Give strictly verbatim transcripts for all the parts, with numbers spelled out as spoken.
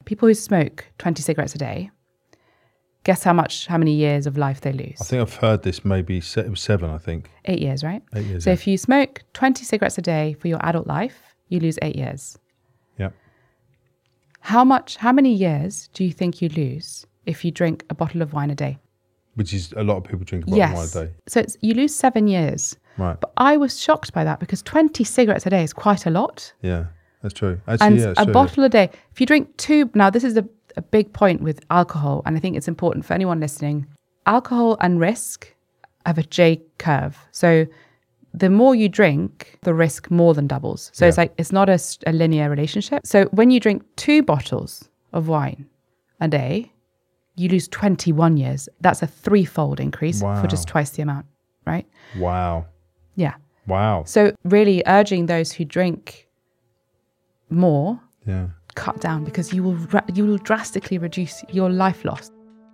people who smoke twenty cigarettes a day, guess how much, how many years of life they lose? I think I've heard this maybe se- it was seven, I think. Eight years, right? Eight years. So yeah. if you smoke twenty cigarettes a day for your adult life, you lose eight years. Yeah. How much, how many years do you think you lose if you drink a bottle of wine a day? Which is a lot of people drink a bottle Yes. of wine a day. So it's, you lose seven years. Right. But I was shocked by that because twenty cigarettes a day is quite a lot. Yeah, that's true. Actually, And yeah, a it's true, bottle a day, if you drink two, now this is a, a big point with alcohol, and I think it's important for anyone listening. Alcohol and risk have a J curve. So the more you drink, the risk more than doubles. So Yeah. it's like, it's not a, s- a linear relationship. So when you drink two bottles of wine a day, you lose twenty-one years. That's a threefold increase Wow. for just twice the amount, right? yeah. Wow. Yeah. Wow. So really urging those who drink more, Yeah. cut down, because you will ra- you will drastically reduce your life loss.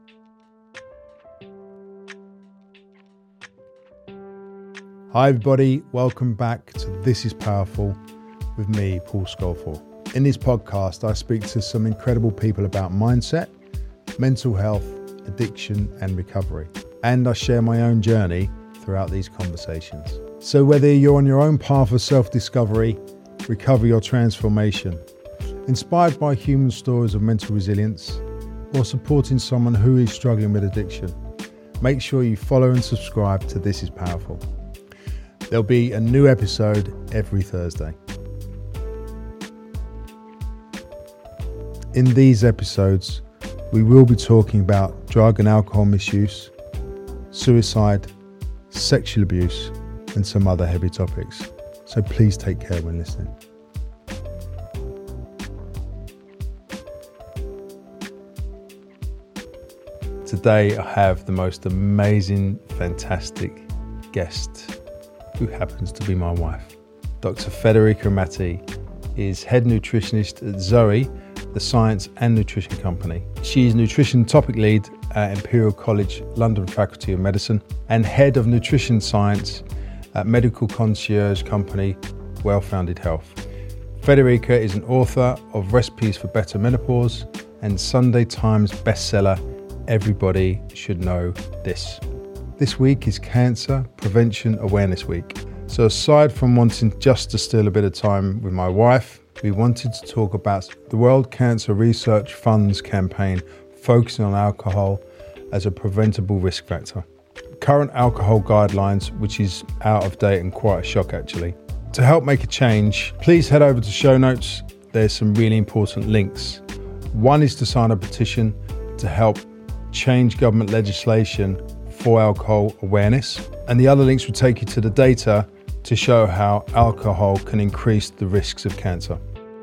Hi everybody, welcome back to This is Powerful with me, Paul Scolford. In this podcast, I speak to some incredible people about mindset, mental health, addiction and recovery. And I share my own journey throughout these conversations. So whether you're on your own path of self-discovery, recovery or transformation, inspired by human stories of mental resilience, or supporting someone who is struggling with addiction, make sure you follow and subscribe to This is Powerful. There'll be a new episode every Thursday. In these episodes, we will be talking about drug and alcohol misuse, suicide, sexual abuse, and some other heavy topics. So please take care when listening. Today I have the most amazing, fantastic guest, who happens to be my wife. Doctor Federica Amati is head nutritionist at Zoe, the science and nutrition company. She is nutrition topic lead at Imperial College London Faculty of Medicine and head of nutrition science at medical concierge company Well Founded Health. Federica is an author of Recipes for Better Menopause and Sunday Times bestseller Everybody Should Know This. This week is Cancer Prevention Awareness Week. So aside from wanting just to steal a bit of time with my wife, we wanted to talk about the World Cancer Research Fund's campaign focusing on alcohol as a preventable risk factor. Current alcohol guidelines, which is out of date and quite a shock actually. To help make a change, please head over to show notes. There's some really important links. One is to sign a petition to help change government legislation for alcohol awareness, and the other links will take you to the data to show how alcohol can increase the risks of cancer.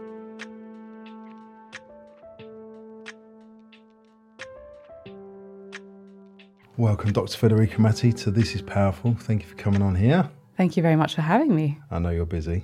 Welcome, Doctor Federica Amati, to This is Powerful. Thank you for coming on here. Thank you very much for having me. I know you're busy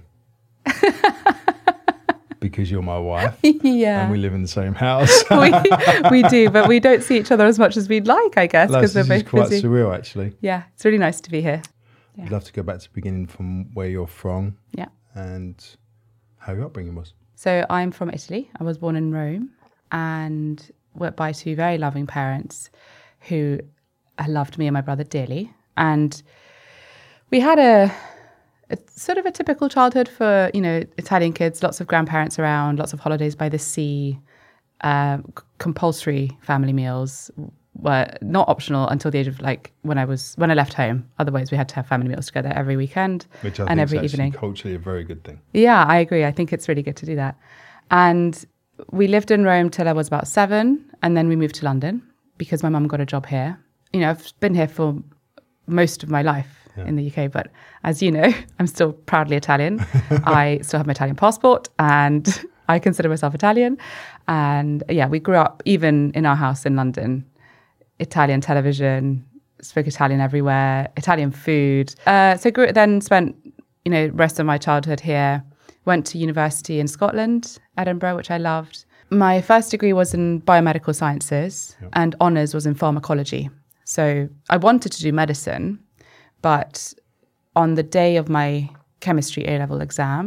because you're my wife Yeah. and we live in the same house. we, we do, but we don't see each other as much as we'd like, I guess, because This we're is both quite busy. surreal, actually. Yeah, it's really nice to be here. Yeah. I'd love to go back to the beginning from where you're from Yeah. and how your upbringing was. So I'm from Italy. I was born in Rome and worked by two very loving parents who loved me and my brother dearly. And we had a, a sort of a typical childhood for, you know, Italian kids, lots of grandparents around, lots of holidays by the sea, uh, c- compulsory family meals were not optional until the age of like when I was, when I left home. Otherwise we had to have family meals together every weekend Which I and think every is actually evening. culturally a very good thing. Yeah, I agree. I think it's really good to do that. And we lived in Rome till I was about seven. And then we moved to London because my mum got a job here. You know, I've been here for most of my life Yeah. in the U K. But as you know, I'm still proudly Italian. I still have my Italian passport and I consider myself Italian. And yeah, we grew up even in our house in London, Italian television, spoke Italian everywhere, Italian food. Uh, so grew, then spent, you know, rest of my childhood here. Went to university in Scotland, Edinburgh, which I loved. My first degree was in biomedical sciences Yep. and honours was in pharmacology. So I wanted to do medicine, but on the day of my chemistry A-level exam,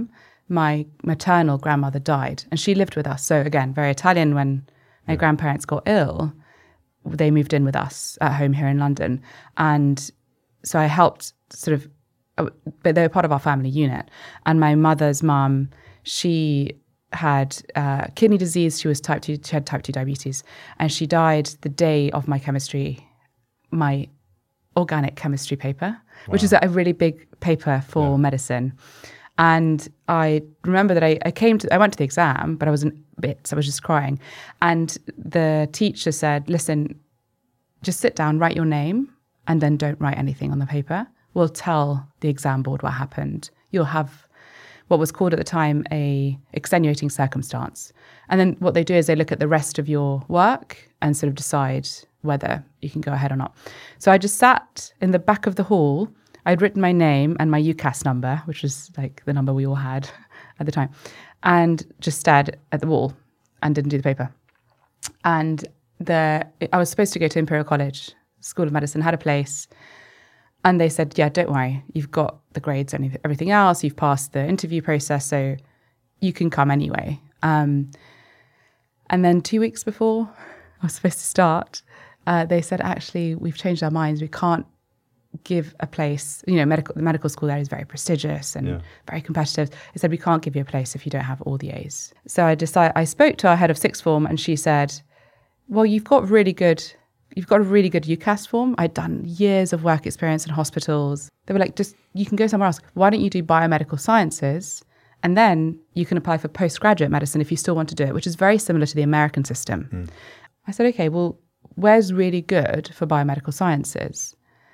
my maternal grandmother died, and she lived with us. So again, very Italian. When my yeah. grandparents got ill, they moved in with us at home here in London. And so I helped sort of, but they were part of our family unit. And my mother's mum, she had uh, kidney disease. She was type two, she had type two diabetes. And she died the day of my chemistry, my organic chemistry paper, wow. which is a really big paper for yeah. medicine. And I remember that I, I came to, I went to the exam, but I was in bits, I was just crying. And the teacher said, listen, just sit down, write your name, and then don't write anything on the paper. We'll tell the exam board what happened. You'll have what was called at the time a extenuating circumstance. And then what they do is they look at the rest of your work and sort of decide whether you can go ahead or not. So I just sat in the back of the hall. I'd written my name and my UCAS number, which was like the number we all had at the time, and just stared at the wall and didn't do the paper. And the I was supposed to go to Imperial College, School of Medicine, had a place. And they said, yeah, don't worry. You've got the grades and everything else. You've passed the interview process, so you can come anyway. Um, and then two weeks before I was supposed to start, uh, they said, actually, we've changed our minds. We can't give a place, you know, medical the medical school there is very prestigious and yeah. very competitive. They said, we can't give you a place if you don't have all the A's. So I decided, I spoke to our head of sixth form, and she said, well, you've got really good, you've got a really good UCAS form. I'd done years of work experience in hospitals. They were like, just, you can go somewhere else. Why don't you do biomedical sciences? And then you can apply for postgraduate medicine if you still want to do it, which is very similar to the American system. Mm. I said, okay, well, where's really good for biomedical sciences?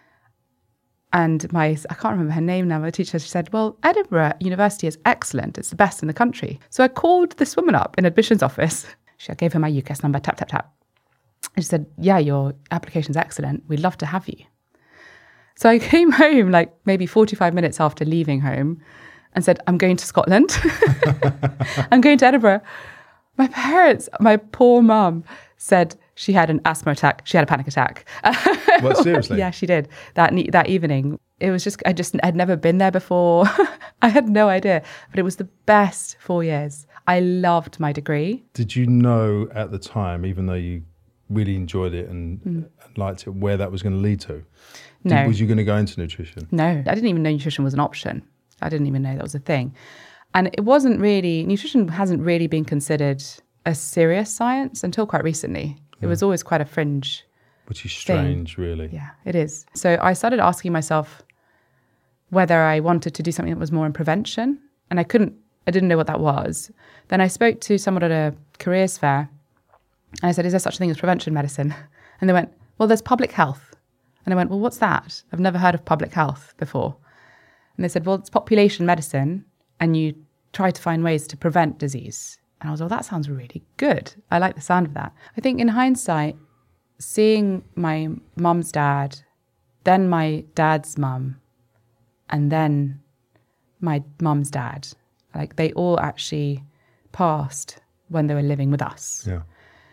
And my, I can't remember her name now, my teacher, she said, well, Edinburgh University is excellent. It's the best in the country. So I called this woman up in admissions office. She, I gave her my UCAS number, tap, tap, tap. And she said, yeah, your application's excellent. We'd love to have you. So I came home like maybe forty-five minutes after leaving home and said, I'm going to Scotland. I'm going to Edinburgh. My parents, my poor mum said she had an asthma attack. She had a panic attack. What, seriously? Yeah, she did. That that evening. It was just, I just, I'd never been there before. I had no idea. But it was the best four years. I loved my degree. Did you know at the time, even though you really enjoyed it and, mm. and liked it, where that was going to lead to? No. Did, was you going to go into nutrition? No. I didn't even know nutrition was an option. I didn't even know that was a thing. And it wasn't really, nutrition hasn't really been considered a serious science until quite recently. It yeah. was always quite a fringe Which is strange, thing. Really. Yeah, it is. So I started asking myself whether I wanted to do something that was more in prevention. And I couldn't, I didn't know what that was. Then I spoke to someone at a careers fair and I said, is there such a thing as prevention medicine? And they went, well, there's public health. And I went, well, what's that? I've never heard of public health before. And they said, well, it's population medicine and you try to find ways to prevent disease. And I was like, well, that sounds really good. I like the sound of that. I think in hindsight, seeing my mum's dad, then my dad's mum, and then my mum's dad, like they all actually passed when they were living with us. Yeah.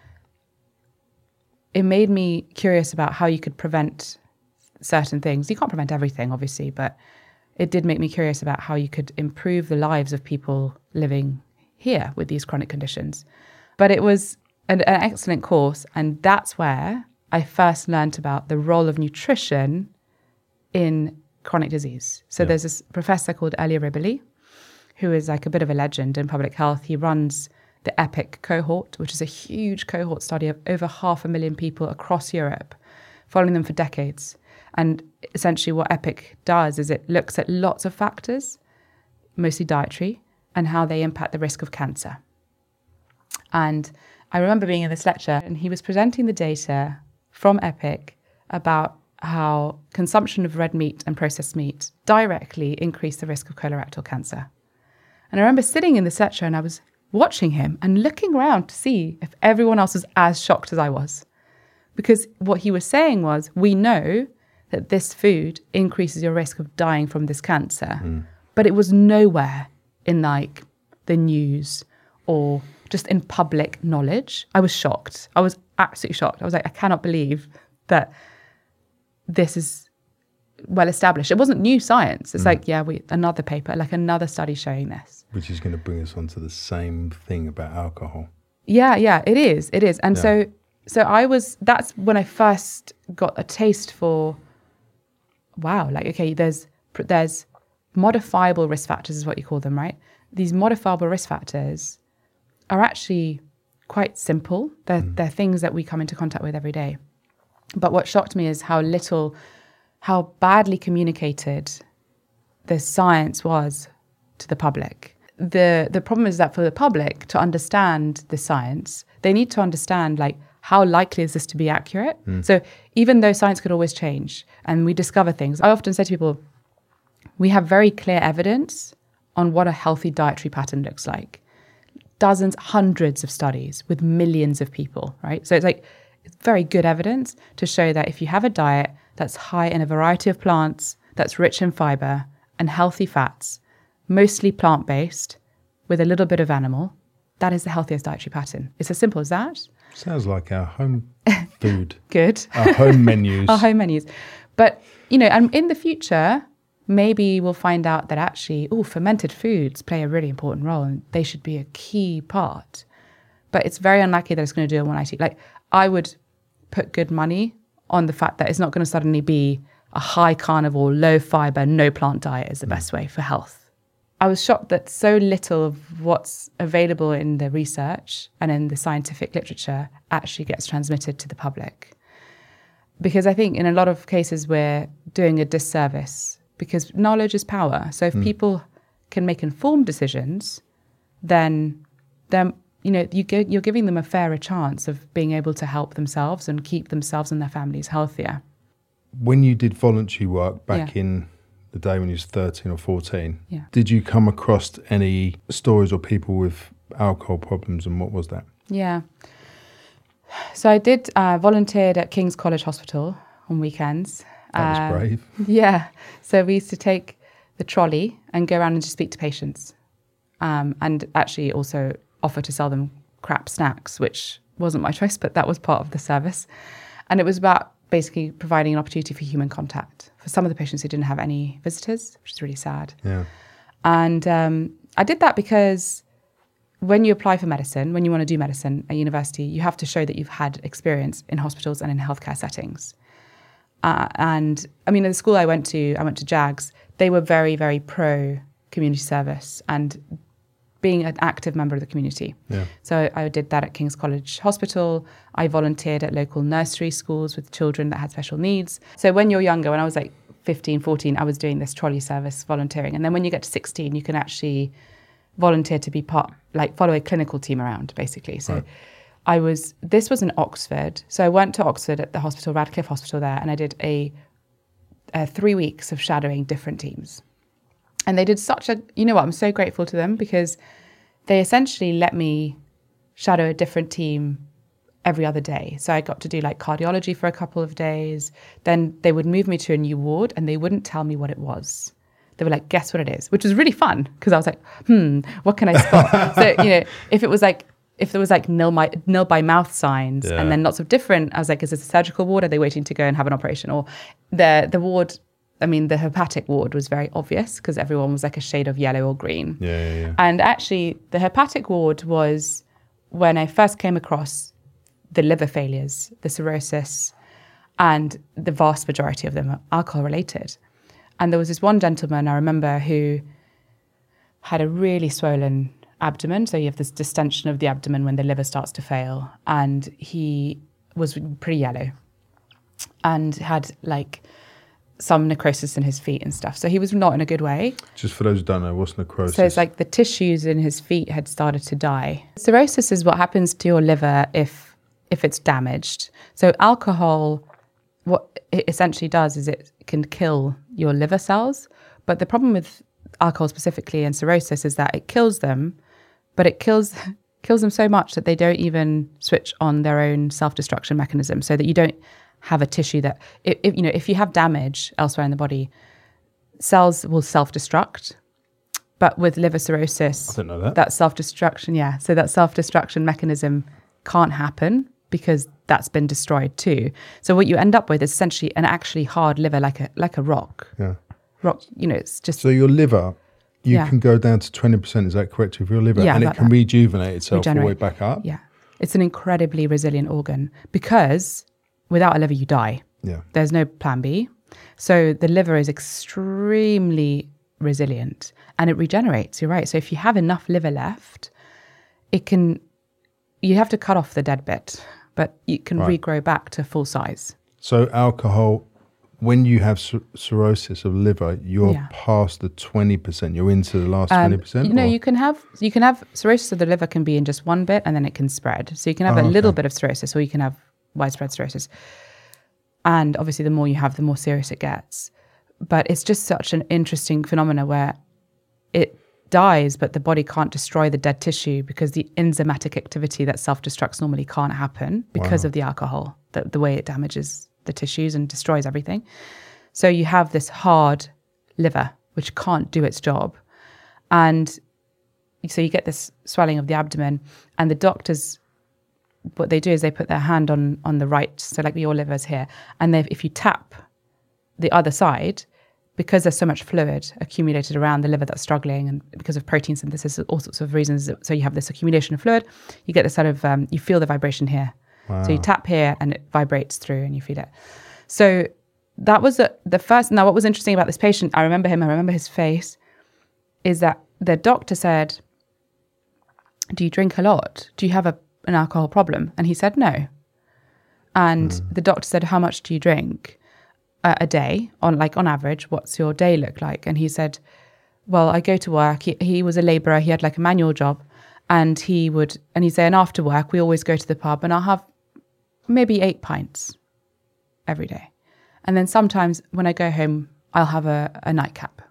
It made me curious about how you could prevent certain things. You can't prevent everything, obviously, but it did make me curious about how you could improve the lives of people living here with these chronic conditions. But it was an, an excellent course, and that's where I first learned about the role of nutrition in chronic disease. So yeah. there's this professor called Elia Ribili, who is like a bit of a legend in public health. He runs the EPIC cohort, which is a huge cohort study of over half a million people across Europe, following them for decades. And essentially what EPIC does is it looks at lots of factors, mostly dietary, and how they impact the risk of cancer. And I remember being in this lecture and he was presenting the data from EPIC about how consumption of red meat and processed meat directly increased the risk of colorectal cancer. And I remember sitting in this lecture and I was watching him and looking around to see if everyone else was as shocked as I was. Because what he was saying was, we know that this food increases your risk of dying from this cancer. Mm. But it was nowhere in like the news or just in public knowledge. I was shocked. I was absolutely shocked. I was like, I cannot believe that this is well established. It wasn't new science. It's mm. like, yeah, we another paper, like another study showing this. Which is going to bring us on to the same thing about alcohol. Yeah, yeah, it is. It is. And yeah. so so I was, that's when I first got a taste for, wow, like, okay, there's there's modifiable risk factors is what you call them, right? These modifiable risk factors are actually quite simple. They're, mm. they're things that we come into contact with every day. But what shocked me is how little, how badly communicated the science was to the public. The the problem is that for the public to understand the science, they need to understand, like, how likely is this to be accurate? Mm. So even though science could always change and we discover things, I often say to people, we have very clear evidence on what a healthy dietary pattern looks like. Dozens, hundreds of studies with millions of people, right? So it's like, it's very good evidence to show that if you have a diet that's high in a variety of plants, that's rich in fiber and healthy fats, mostly plant-based, with a little bit of animal, that is the healthiest dietary pattern. It's as simple as that. Sounds like our home food. Good. Our home menus. Our home menus. But, you know, and in the future, maybe we'll find out that actually, oh, fermented foods play a really important role and they should be a key part. But it's very unlikely that it's going to do a one eighty. Like, I would put good money on the fact that it's not going to suddenly be a high carnivore, low fiber, no plant diet is the mm. best way for health. I was shocked that so little of what's available in the research and in the scientific literature actually gets transmitted to the public. Because I think in a lot of cases we're doing a disservice, because knowledge is power. So if mm. people can make informed decisions, then then you know you go, you're giving them a fairer chance of being able to help themselves and keep themselves and their families healthier. When you did voluntary work back yeah. in the day when you was thirteen or fourteen, yeah. did you come across any stories or people with alcohol problems, and what was that? Yeah. So I did uh, volunteered at King's College Hospital on weekends. That was uh, brave. Yeah. So we used to take the trolley and go around and just speak to patients, um, and actually also offer to sell them crap snacks, which wasn't my choice, but that was part of the service. And it was about basically providing an opportunity for human contact for some of the patients who didn't have any visitors, which is really sad. Yeah. And um, I did that because when you apply for medicine, when you want to do medicine at university, you have to show that you've had experience in hospitals and in healthcare settings. Uh, and I mean, at the school I went to, I went to JAGS, they were very, very pro community service and being an active member of the community. Yeah. So I did that at King's College Hospital. I volunteered at local nursery schools with children that had special needs. So when you're younger, when I was like fifteen, fourteen, I was doing this trolley service volunteering. And then when you get to sixteen, you can actually volunteer to be part, like follow a clinical team around, basically. So right. I was, this was in Oxford. So I went to Oxford at the hospital, Radcliffe Hospital there, and I did a, a three weeks of shadowing different teams. And they did such a, you know what, I'm so grateful to them because they essentially let me shadow a different team every other day. So I got to do like cardiology for a couple of days. Then they would move me to a new ward and they wouldn't tell me what it was. They were like, guess what it is, which was really fun because I was like, hmm, what can I spot? So, you know, if it was like, if there was like nil, my, nil by mouth signs yeah. and then lots of different, I was like, is this a surgical ward? Are they waiting to go and have an operation? Or the the ward, I mean, the hepatic ward was very obvious because everyone was like a shade of yellow or green. Yeah, yeah, yeah. And actually, the hepatic ward was when I first came across the liver failures, the cirrhosis, and the vast majority of them are alcohol-related. And there was this one gentleman I remember who had a really swollen abdomen. So you have this distension of the abdomen when the liver starts to fail. And he was pretty yellow and had like some necrosis in his feet and stuff. So he was not in a good way. Just for those who don't know, what's necrosis? So it's like the tissues in his feet had started to die. Cirrhosis is what happens to your liver if if it's damaged. So alcohol, what it essentially does is it can kill your liver cells. But the problem with alcohol specifically and cirrhosis is that it kills them, but it kills kills them so much that they don't even switch on their own self-destruction mechanism, so that you don't have a tissue that, if, if you know, if you have damage elsewhere in the body, cells will self-destruct. But with liver cirrhosis, I didn't know that. that self-destruction, yeah, so that self-destruction mechanism can't happen because that's been destroyed too. So what you end up with is essentially an actually hard liver, like a like a rock. Yeah. Rock, you know, it's just... So your liver, you Yeah. can go down to twenty percent, is that correct, of your liver? Yeah, and it about can that. rejuvenate itself all the way Regenerate. back up? Yeah. It's an incredibly resilient organ because without a liver, you die. Yeah. There's no plan B. So the liver is extremely resilient and it regenerates. You're right. So if you have enough liver left, it can, you have to cut off the dead bit, but you can Right. regrow back to full size. So alcohol, when you have cir- cirrhosis of liver, you're Yeah. past the twenty percent. You're into the last Um, twenty percent? you know, or- you can have you can have cirrhosis of the liver can be in just one bit and then it can spread. So you can have Oh, a little okay. bit of cirrhosis, or you can have widespread cirrhosis. And obviously, the more you have, the more serious it gets. But it's just such an interesting phenomena where it dies, but the body can't destroy the dead tissue because the enzymatic activity that self-destructs normally can't happen because Wow. of the alcohol, the, the way it damages the tissues and destroys everything. So you have this hard liver, which can't do its job. And so you get this swelling of the abdomen, and the doctors, what they do is they put their hand on on the right, so like your liver's here, and they, if you tap the other side, because there's so much fluid accumulated around the liver that's struggling, and because of protein synthesis, all sorts of reasons, so you have this accumulation of fluid, you get this sort of, um, you feel the vibration here. Wow. So you tap here and it vibrates through and you feel it. So that was the, the first, now what was interesting about this patient, I remember him, I remember his face, is that the doctor said, do you drink a lot? Do you have a, an alcohol problem? And he said, no. And Mm. the doctor said, how much do you drink uh, a day? On like on average, what's your day look like? And he said, well, I go to work. He, he was a labourer. He had like a manual job. And he would, and he'd say, and after work, we always go to the pub and I'll have maybe eight pints every day. And then sometimes when I go home, I'll have a, a nightcap.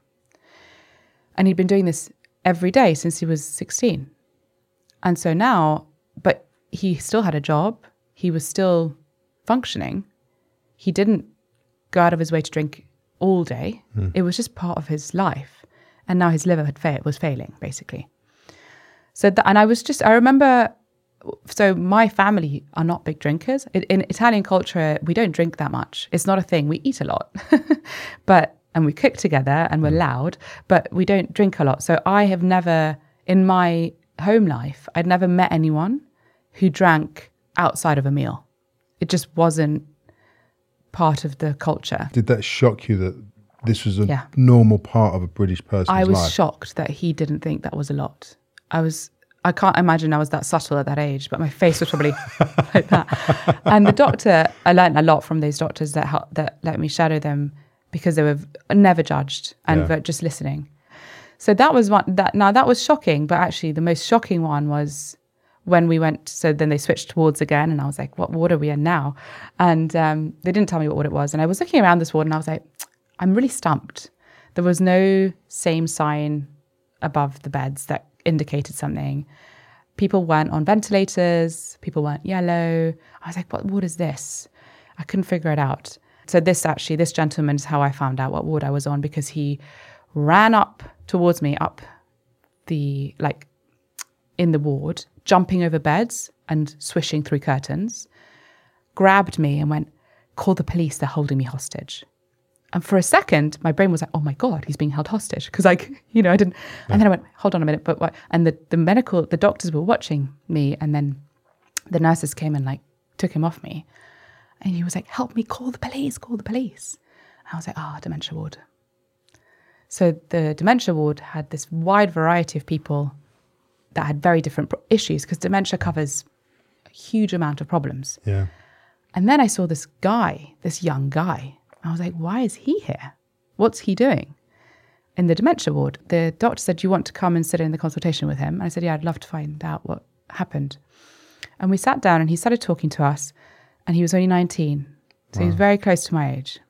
And he'd been doing this every day since he was sixteen. And so now, but he still had a job. He was still functioning. He didn't go out of his way to drink all day. Mm. It was just part of his life. And now his liver had fa- was failing, basically. So, th- and I was just, I remember, so my family are not big drinkers. In, in Italian culture, we don't drink that much. It's not a thing. We eat a lot, but, and we cook together and we're loud, but we don't drink a lot. So I have never, in my home life, I'd never met anyone who drank outside of a meal. It just wasn't part of the culture. Did that shock you that this was a Yeah. normal part of a British person's I was life? shocked that he didn't think that was a lot. I was, I can't imagine I was that subtle at that age, but my face was probably like that. And the doctor, I learned a lot from those doctors that helped, that let me shadow them because they were never judged and Yeah. were just listening. So that was one, that now that was shocking, but actually the most shocking one was when we went, so then they switched wards again and I was like, what ward are we in now? And um, they didn't tell me what ward it was. And I was looking around this ward and I was like, I'm really stumped. There was no same sign above the beds that indicated something. People weren't on ventilators. People weren't yellow. I was like, what ward is this? I couldn't figure it out. So this actually, this gentleman is how I found out what ward I was on, because he ran up towards me, up the, like in the ward, jumping over beds and swishing through curtains, grabbed me and went, call the police, they're holding me hostage. And for a second, my brain was like, oh my God, he's being held hostage. Because like, you know, I didn't, yeah. And then I went, hold on a minute, but what? And the, the medical, the doctors were watching me, and then the nurses came and like took him off me. And he was like, help me, call the police, call the police. And I was like, ah, oh, dementia ward. So the dementia ward had this wide variety of people that had very different pro- issues, because dementia covers a huge amount of problems. Yeah. And then I saw this guy, this young guy. I was like, why is he here? What's he doing? In the dementia ward, the doctor said, do you want to come and sit in the consultation with him? And I said, yeah, I'd love to find out what happened. And we sat down and he started talking to us, and he was only nineteen. So wow. He was very close to my age.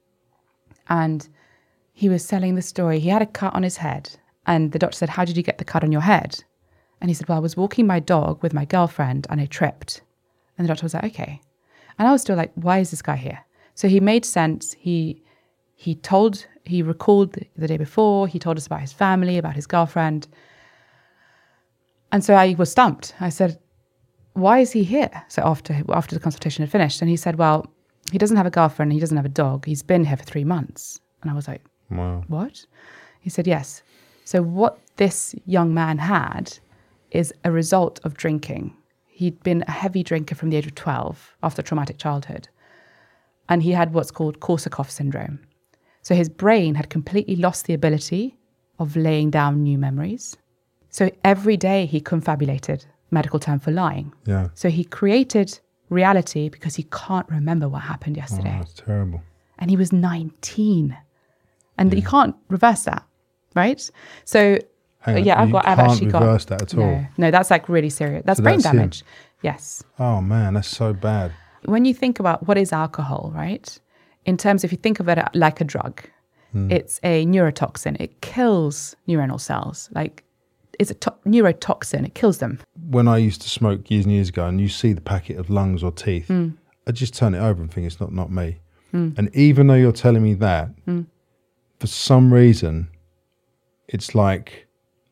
And he was telling the story. He had a cut on his head. And the doctor said, how did you get the cut on your head? And he said, well, I was walking my dog with my girlfriend and I tripped. And the doctor was like, okay. And I was still like, why is this guy here? So he made sense. He he told, he recalled the, the day before. He told us about his family, about his girlfriend. And so I was stumped. I said, why is he here? So after after the consultation had finished, and he said, well, he doesn't have a girlfriend, he doesn't have a dog, he's been here for three months. And I was like, wow. What? He said, yes. So what this young man had is a result of drinking. He'd been a heavy drinker from the age of twelve after a traumatic childhood. And he had what's called Korsakoff syndrome. So his brain had completely lost the ability of laying down new memories. So every day he confabulated, medical term for lying. Yeah. So he created reality because he can't remember what happened yesterday. Oh, that's terrible. And he was nineteen. And yeah. you can't reverse that, right? So Hang on, yeah, I've you got I've can't actually got reverse that at all. No, no, that's like really serious. That's So brain that's him. damage. Yes. Oh man, that's so bad. When you think about what is alcohol, right? In terms, if you think of it like a drug, mm. it's a neurotoxin. It kills neuronal cells. Like it's a to- neurotoxin. It kills them. When I used to smoke years and years ago, and you see the packet of lungs or teeth, mm. I just turn it over and think it's not not me. Mm. And even though you're telling me that, mm. for some reason, it's like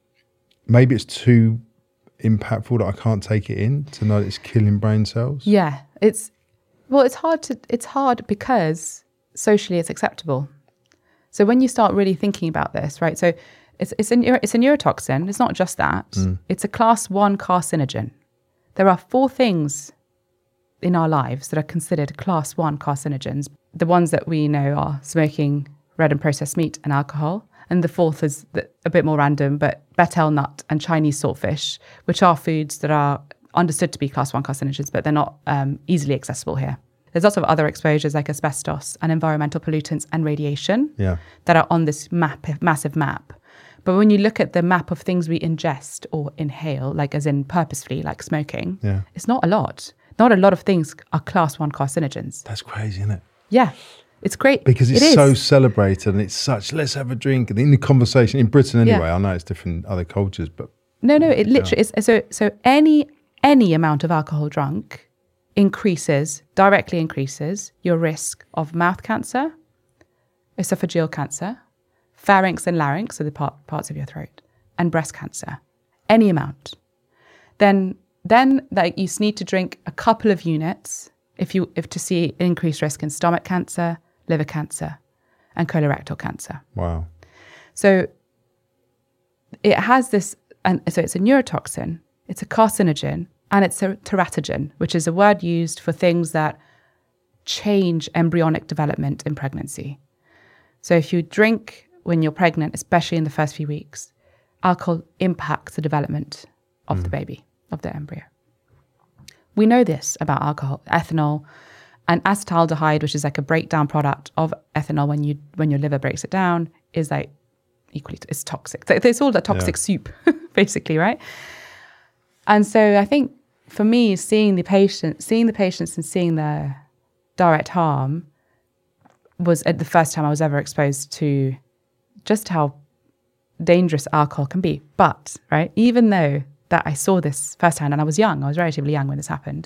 maybe it's too impactful that I can't take it in to know that it's killing brain cells. Yeah, it's well, it's hard to it's hard because socially it's acceptable. So when you start really thinking about this, right? So it's it's a it's a neurotoxin. It's not just that. Mm. It's a class one carcinogen. There are four things in our lives that are considered class one carcinogens. The ones that we know are smoking, red and processed meat, and alcohol. And the fourth is the, a bit more random, but betel nut and Chinese saltfish, which are foods that are understood to be class one carcinogens, but they're not um, easily accessible here. There's lots of other exposures like asbestos and environmental pollutants and radiation yeah. that are on this map, massive map. But when you look at the map of things we ingest or inhale, like as in purposefully, like smoking, yeah. it's not a lot. Not a lot of things are class one carcinogens. That's crazy, isn't it? Yeah. It's great. Because it's it so celebrated and it's such, let's have a drink. And in the conversation, in Britain anyway, yeah. I know it's different in other cultures, but... No, no, it literally yeah. is. So so any any amount of alcohol drunk increases, directly increases your risk of mouth cancer, esophageal cancer, pharynx and larynx, so the part, parts of your throat, and breast cancer. Any amount. Then, then like, you need to drink a couple of units if you if to see increased risk in stomach cancer, liver cancer, and colorectal cancer. Wow. So it has this, and so it's a neurotoxin, it's a carcinogen, and it's a teratogen, which is a word used for things that change embryonic development in pregnancy. So if you drink when you're pregnant, especially in the first few weeks, alcohol impacts the development of mm. the baby, of the embryo. We know this about alcohol, ethanol, and acetaldehyde, which is like a breakdown product of ethanol when you when your liver breaks it down, is like equally, it's toxic. So it's all a toxic yeah. soup, basically, right? And so I think for me, seeing the patient, seeing the patients and seeing the direct harm was at the first time I was ever exposed to just how dangerous alcohol can be. But, right, even though that I saw this firsthand, and I was young, I was relatively young when this happened,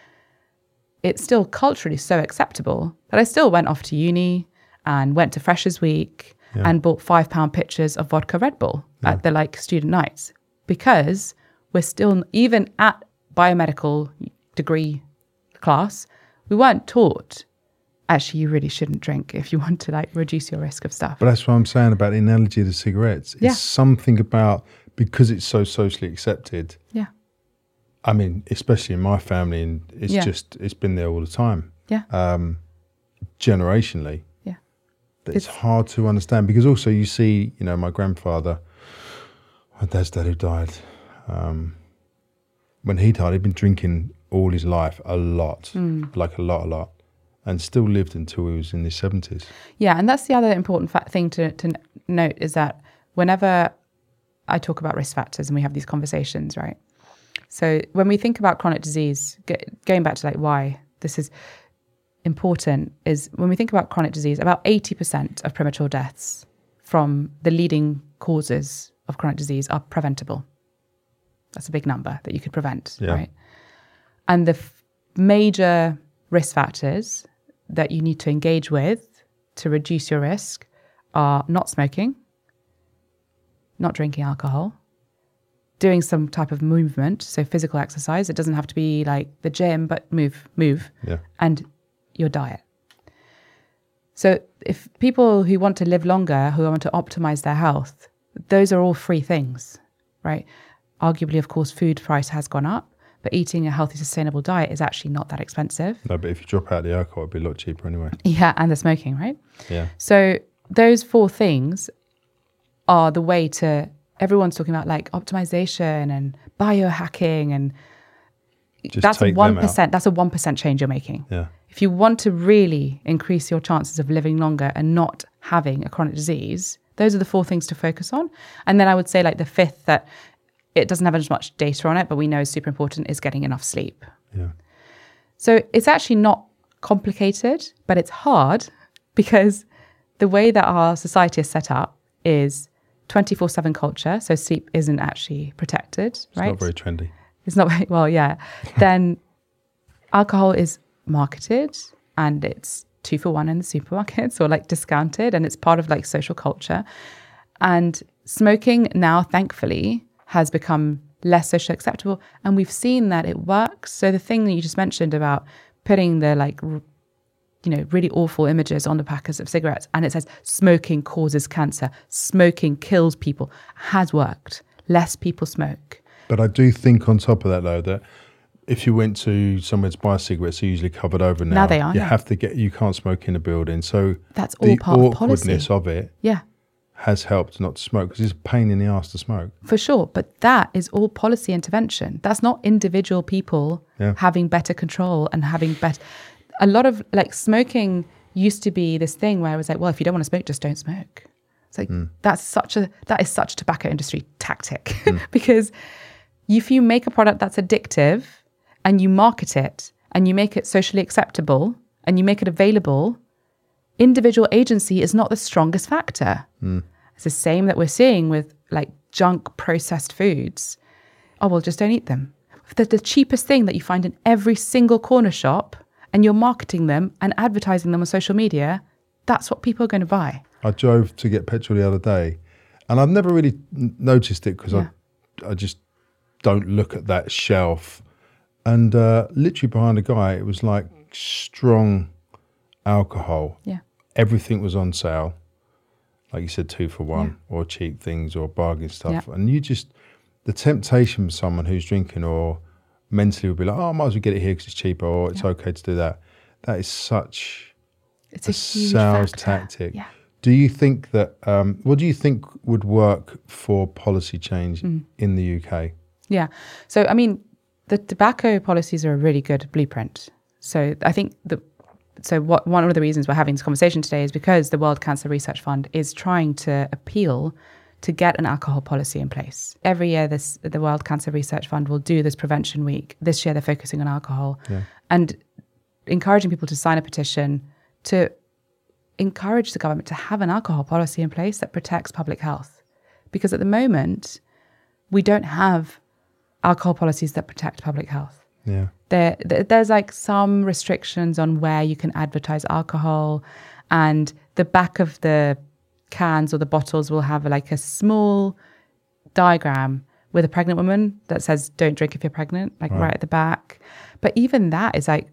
it's still culturally so acceptable that I still went off to uni and went to Freshers Week yeah. and bought five pound pitchers of vodka Red Bull yeah. at the like student nights, because we're still, even at biomedical degree class, we weren't taught, actually, you really shouldn't drink if you want to like reduce your risk of stuff. But that's what I'm saying about the analogy of the cigarettes. It's yeah. something about, because it's so socially accepted. Yeah. I mean, especially in my family, and it's yeah. just, it's been there all the time. Yeah. Um, generationally. Yeah. It's, it's hard to understand, because also you see, you know, my grandfather, my dad's dad who died, um, when he died, he'd been drinking all his life, a lot, mm. like a lot, a lot, and still lived until he was in his seventies. Yeah, and that's the other important fact thing to, to note, is that whenever I talk about risk factors and we have these conversations, right? So when we think about chronic disease, get, going back to like why this is important, is when we think about chronic disease, about eighty percent of premature deaths from the leading causes of chronic disease are preventable. That's a big number that you could prevent, yeah. right? And the f- major risk factors that you need to engage with to reduce your risk are not smoking, not drinking alcohol, doing some type of movement, so physical exercise. It doesn't have to be like the gym, but move, move, Yeah. and your diet. So if people who want to live longer, who want to optimize their health, those are all free things, right? Arguably, of course, food price has gone up, but eating a healthy, sustainable diet is actually not that expensive. No, but if you drop out the alcohol, it'd be a lot cheaper anyway. Yeah, and the smoking, right? Yeah. So those four things are the way to, everyone's talking about like optimization and biohacking, and Just that's a take them one out. percent, that's a one percent change you're making. Yeah. If you want to really increase your chances of living longer and not having a chronic disease, those are the four things to focus on. And then I would say like the fifth, that it doesn't have as much data on it, but we know is super important, is getting enough sleep. Yeah. So it's actually not complicated, but it's hard because the way that our society is set up is twenty-four seven culture. So sleep isn't actually protected, It's right? not very trendy. It's not very, well, yeah. Then alcohol is marketed and it's two for one in the supermarkets or like discounted, and it's part of like social culture. And smoking now, thankfully, has become less socially acceptable. And we've seen that it works. So the thing that you just mentioned about putting the like, r- you know, really awful images on the packets of cigarettes and it says smoking causes cancer, smoking kills people, has worked. Less people smoke. But I do think on top of that, though, that if you went to somewhere to buy cigarettes, they're usually covered over now. Now they are, You yeah. have to get, you can't smoke in a building. So That's all the part of awkwardness policy. of it Yeah. has helped not to smoke, because it's a pain in the ass to smoke. For sure. But that is all policy intervention. That's not individual people Yeah. having better control and having better. A lot of like smoking used to be this thing where I was like, well, if you don't want to smoke, just don't smoke. It's like, Mm. that's such a, that is such a tobacco industry tactic because if you make a product that's addictive and you market it and you make it socially acceptable and you make it available, individual agency is not the strongest factor. Mm. It's the same that we're seeing with like junk processed foods. Oh, well, just don't eat them. If they're the cheapest thing that you find in every single corner shop and you're marketing them and advertising them on social media, that's what people are going to buy. I drove to get petrol the other day, and I've never really n- noticed it because Yeah. I, I just don't look at that shelf. And uh, literally behind the guy, it was like strong alcohol. Yeah. Everything was on sale. Like you said, two for one, or cheap things or bargain stuff. Yeah. And you just, the temptation for someone who's drinking or mentally would be like, oh, I might as well get it here because it's cheaper, or it's Yeah. okay to do that. That is such It's a a huge sales factor. tactic. Yeah. Do you think that, um, what do you think would work for policy change Mm. in the U K? Yeah. So, I mean, the tobacco policies are a really good blueprint. So I think the so what one of the reasons we're having this conversation today is because the World Cancer Research Fund is trying to appeal to get an alcohol policy in place. Every year, this the World Cancer Research Fund will do this prevention week. This year, they're focusing on alcohol Yeah. and encouraging people to sign a petition to encourage the government to have an alcohol policy in place that protects public health. Because at the moment, we don't have alcohol policies that protect public health. Yeah. There, there, there's like some restrictions on where you can advertise alcohol, and the back of the cans or the bottles will have like a small diagram with a pregnant woman that says, don't drink if you're pregnant, like Right. right at the back. But even that is like,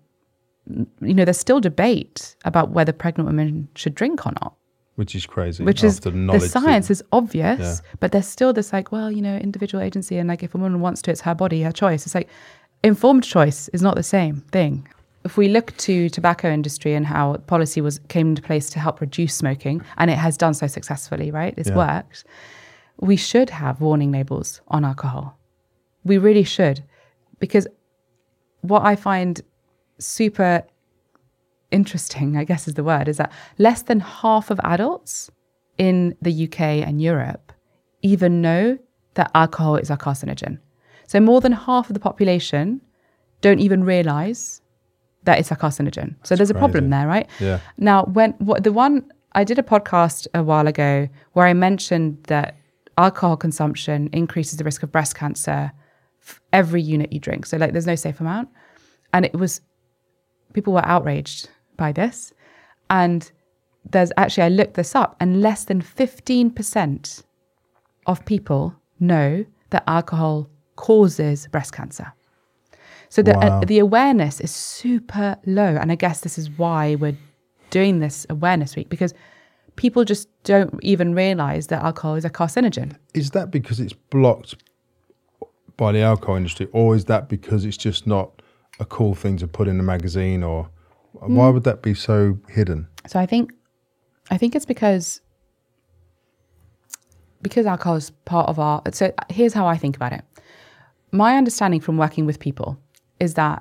you know, there's still debate about whether pregnant women should drink or not. Which is crazy. Which is, after the knowledge that- science is obvious, Yeah. but there's still this like, well, you know, individual agency, and like if a woman wants to, it's her body, her choice. It's like informed choice is not the same thing. If we look to tobacco industry and how policy was came into place to help reduce smoking, and it has done so successfully, right? It's Yeah. worked. We should have warning labels on alcohol. We really should, because what I find super interesting, I guess is the word, is that less than half of adults in the U K and Europe even know that alcohol is a carcinogen. So more than half of the population don't even realize that it's a carcinogen. So there's a problem crazy. there, right? Yeah. Now, when what the one I did a podcast a while ago where I mentioned that alcohol consumption increases the risk of breast cancer f- every unit you drink. So like there's no safe amount. And it was, people were outraged by this. And there's actually, I looked this up, and less than fifteen percent of people know that alcohol causes breast cancer. So the, Wow. uh, the awareness is super low. And I guess this is why we're doing this awareness week, because people just don't even realize that alcohol is a carcinogen. Is that because it's blocked by the alcohol industry, or is that because it's just not a cool thing to put in a magazine, or mm. why would that be so hidden? So I think, I think it's because, because alcohol is part of our, so here's how I think about it. My understanding from working with people is that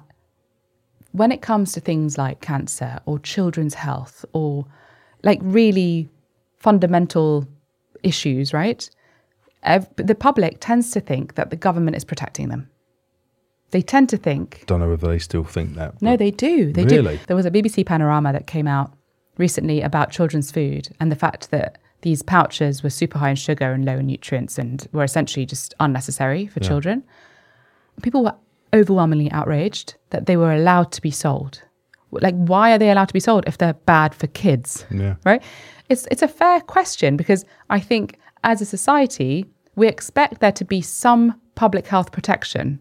when it comes to things like cancer or children's health or like really fundamental issues, right? Ev- the public tends to think that the government is protecting them. They tend to think... Don't know whether they still think that. No, they do. They really? do. There was a B B C panorama that came out recently about children's food and the fact that these pouches were super high in sugar and low in nutrients and were essentially just unnecessary for yeah. children. People were overwhelmingly outraged that they were allowed to be sold. Like, why are they allowed to be sold if they're bad for kids? Yeah. Right? It's it's a fair question, because I think as a society, we expect there to be some public health protection.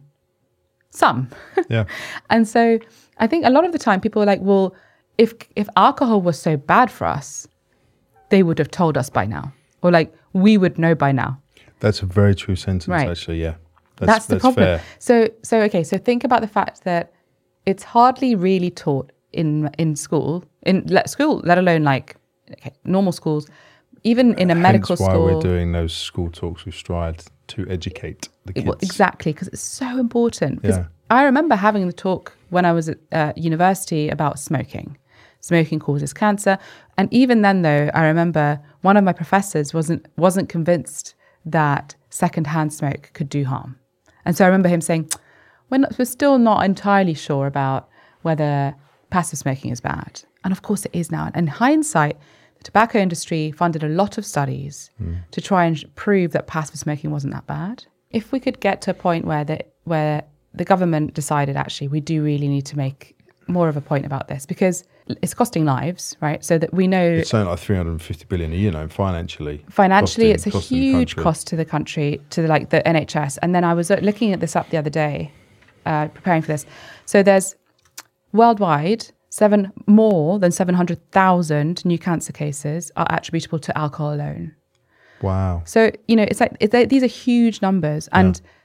Some. Yeah. And so I think a lot of the time people are like, well, if if alcohol was so bad for us, they would have told us by now. Or like, we would know by now. That's a very true sentence, Right. actually, yeah. That's, That's, the that's problem. fair. So, so okay. So think about the fact that it's hardly really taught in in school, in le- school, let alone like okay, normal schools, even in a medical Hence why school. we're doing those school talks with Stride to educate the kids. Well, exactly, because it's so important. Because Yeah. I remember having the talk when I was at uh, university about smoking. Smoking causes cancer, and even then, though, I remember one of my professors wasn't wasn't convinced that secondhand smoke could do harm. And so I remember him saying, we're, not, we're still not entirely sure about whether passive smoking is bad. And of course it is now. And in hindsight, the tobacco industry funded a lot of studies mm. to try and prove that passive smoking wasn't that bad. If we could get to a point where the, where the government decided, actually, we do really need to make more of a point about this, because it's costing lives, right? So that we know... It's something like three hundred fifty billion, you know, financially. Financially, costing, it's a costing huge cost to the country, to the, like the N H S. And then I was looking at this up the other day, uh, preparing for this. So there's worldwide, seven more than seven hundred thousand new cancer cases are attributable to alcohol alone. Wow. So, you know, it's like, it's like these are huge numbers. And yeah.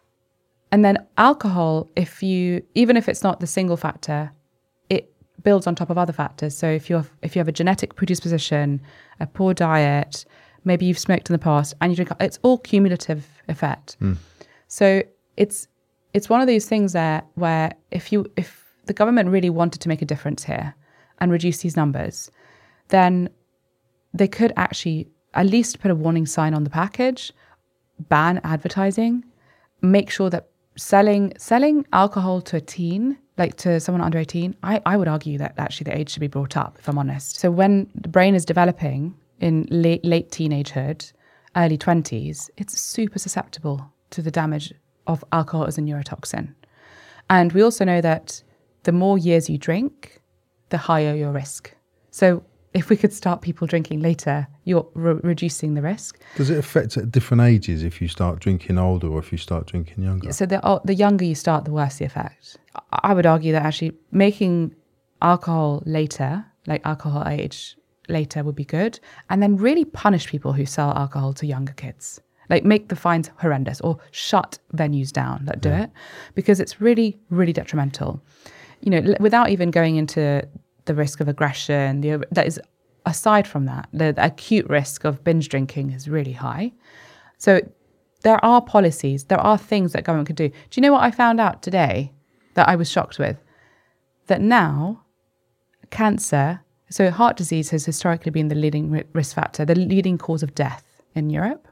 and then alcohol, if you, even if it's not the single factor, it builds on top of other factors. So if you're if you have a genetic predisposition, a poor diet, maybe you've smoked in the past and you drink, it's all cumulative effect. Mm. So it's it's one of these things there where if you if the government really wanted to make a difference here and reduce these numbers, then they could actually at least put a warning sign on the package, ban advertising, make sure that selling selling alcohol to a teen, like to someone under eighteen, I, I would argue that actually the age should be brought up, if I'm honest. So when the brain is developing in late, late teenagehood, early twenties, it's super susceptible to the damage of alcohol as a neurotoxin. And we also know that the more years you drink, the higher your risk. So if we could start people drinking later, you're re- reducing the risk. Does it affect at different ages if you start drinking older or if you start drinking younger? So the uh, the younger you start, the worse the effect. I would argue that actually making alcohol later, like alcohol age later, would be good. And then really punish people who sell alcohol to younger kids. Like make the fines horrendous or shut venues down that do yeah. it, because it's really, really detrimental. You know, without even going into the risk of aggression, the, that is aside from that, the, the acute risk of binge drinking is really high. So there are policies, there are things that government could do. Do you know what I found out today that I was shocked with? That now cancer, so heart disease has historically been the leading risk factor, the leading cause of death in Europe.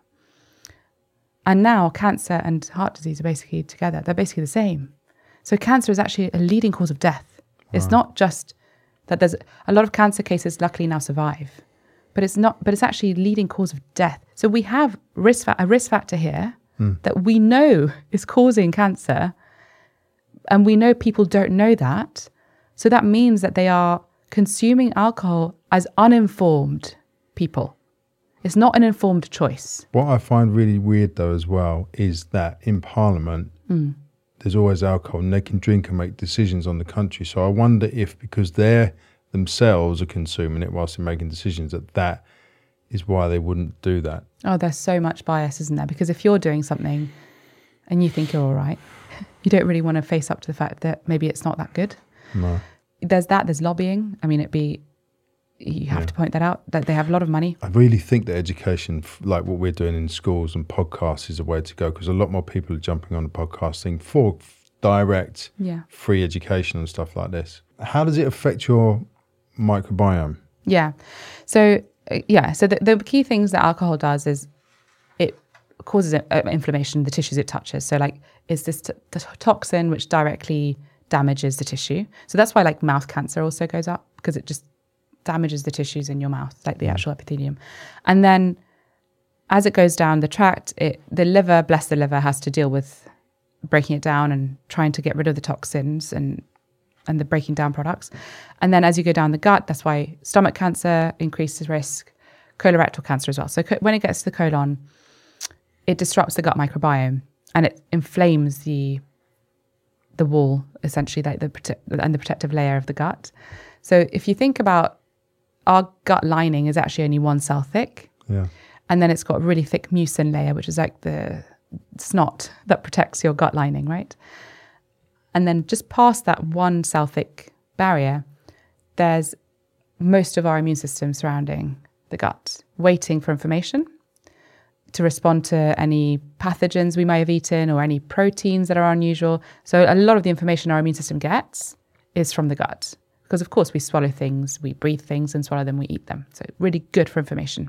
And now cancer and heart disease are basically together. They're basically the same. So cancer is actually a leading cause of death. Wow. It's not just that there's a lot of cancer cases luckily now survive, but it's not, but it's actually a leading cause of death. So we have risk fa- a risk factor here mm. that we know is causing cancer, and we know people don't know that. So that means that they are consuming alcohol as uninformed people. It's not an informed choice. What I find really weird though as well is that in Parliament, Mm. there's always alcohol and they can drink and make decisions on the country. So I wonder if because they're themselves are consuming it whilst they're making decisions, that that is why they wouldn't do that. Oh, there's so much bias, isn't there? Because if you're doing something and you think you're all right, you don't really want to face up to the fact that maybe it's not that good. No. There's that, there's lobbying. I mean, it'd be, you have Yeah. to point that out, that they have a lot of money. I really think that education, f- like what we're doing in schools and podcasts, is a way to go because a lot more people are jumping on the podcasting for f- direct, Yeah. free education and stuff like this. How does it affect your microbiome? Yeah. So, uh, yeah. So the, the key things that alcohol does is it causes uh, inflammation in the tissues it touches. So like, it's this t- the toxin which directly damages the tissue. So that's why like mouth cancer also goes up because it just damages the tissues in your mouth, like the actual epithelium. And then as it goes down the tract, it, the liver, bless the liver, has to deal with breaking it down and trying to get rid of the toxins and and the breaking down products. And then as you go down the gut, that's why stomach cancer increases risk, colorectal cancer as well. So co- when it gets to the colon, it disrupts the gut microbiome and it inflames the the wall, essentially, like the prote- and the protective layer of the gut. So if you think about our gut lining is actually only one cell thick. Yeah. And then it's got a really thick mucin layer, which is like the snot that protects your gut lining, right? And then just past that one cell thick barrier, there's most of our immune system surrounding the gut, waiting for information to respond to any pathogens we might have eaten or any proteins that are unusual. So a lot of the information our immune system gets is from the gut. Because of course we swallow things, we breathe things and swallow them, we eat them. So really good for information.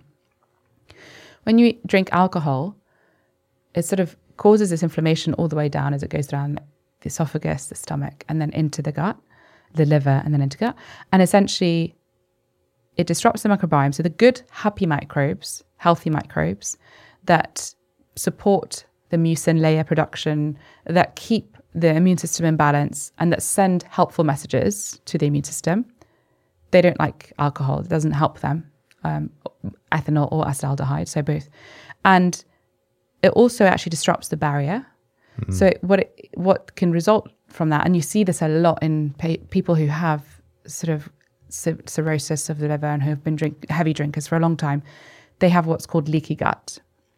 When you drink alcohol, it sort of causes this inflammation all the way down as it goes down the esophagus, the stomach, and then into the gut, the liver, and then into gut. And essentially, it disrupts the microbiome. So the good, happy microbes, healthy microbes that support the mucin layer production, that keep the immune system in balance, and that send helpful messages to the immune system, they don't like alcohol. It doesn't help them, um, ethanol or acetaldehyde, so both. And it also actually disrupts the barrier. Mm-hmm. So what it, what can result from that, and you see this a lot in pa- people who have sort of c- cirrhosis of the liver and who have been drink, heavy drinkers for a long time, they have what's called leaky gut.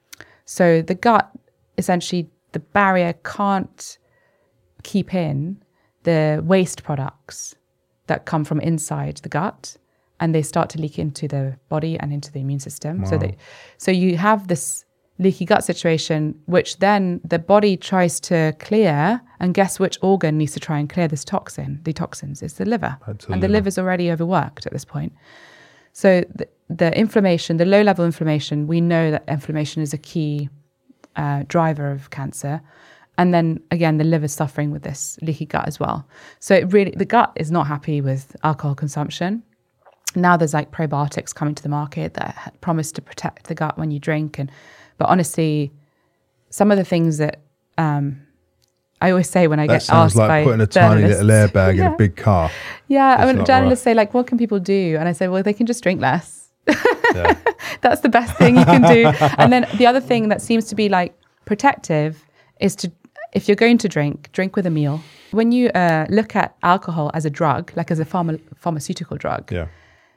So the gut, essentially, the barrier can't keep in the waste products that come from inside the gut, and they start to leak into the body and into the immune system. Wow. So they, so you have this leaky gut situation, which then the body tries to clear, and guess which organ needs to try and clear this toxin, the toxins, is the liver. That's the and liver. the liver's already overworked at this point. So the, the inflammation, the low-level inflammation, we know that inflammation is a key uh, driver of cancer. And then again, the liver's suffering with this leaky gut as well. So it really, the gut is not happy with alcohol consumption. Now there's like probiotics coming to the market that promise to protect the gut when you drink. And but honestly, some of the things that um, I always say when I That get sounds asked like by putting a tiny journalists- little airbag yeah. in a big car. Yeah, I It's mean, not journalists right. say like, what can people do? And I say, well, they can just drink less. Yeah. That's the best thing you can do. And then the other thing that seems to be like protective is to, if you're going to drink, drink with a meal. When you uh, look at alcohol as a drug, like as a pharma- pharmaceutical drug, Yeah.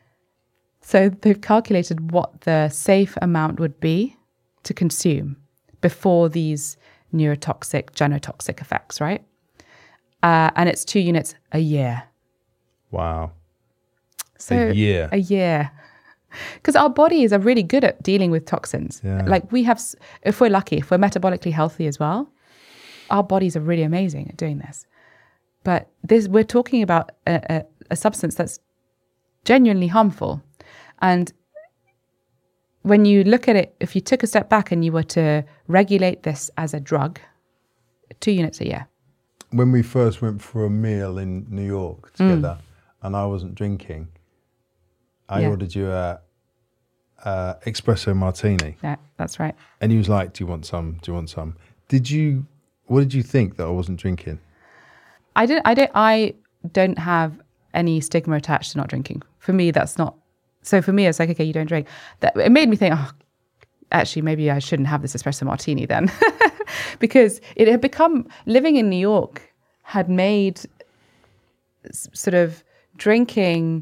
so they've calculated what the safe amount would be to consume before these neurotoxic, genotoxic effects, right? Uh, and it's two units a year. Wow. So A year. A year. Because our bodies are really good at dealing with toxins. Yeah. Like we have, if we're lucky, if we're metabolically healthy as well, our bodies are really amazing at doing this. But this, we're talking about a, a, a substance that's genuinely harmful. And when you look at it, if you took a step back and you were to regulate this as a drug, two units a year. When we first went for a meal in New York together, and I wasn't drinking, I Yeah. ordered you a, a espresso martini, Yeah, that's right. and he was like, "Do you want some? Do you want some?" Did you? What did you think that I wasn't drinking? I don't. I don't. I don't have any stigma attached to not drinking. For me, that's not. So for me, it's like, okay, you don't drink. That it made me think, oh, actually, maybe I shouldn't have this espresso martini then. Because it had become, living in New York had made s- sort of drinking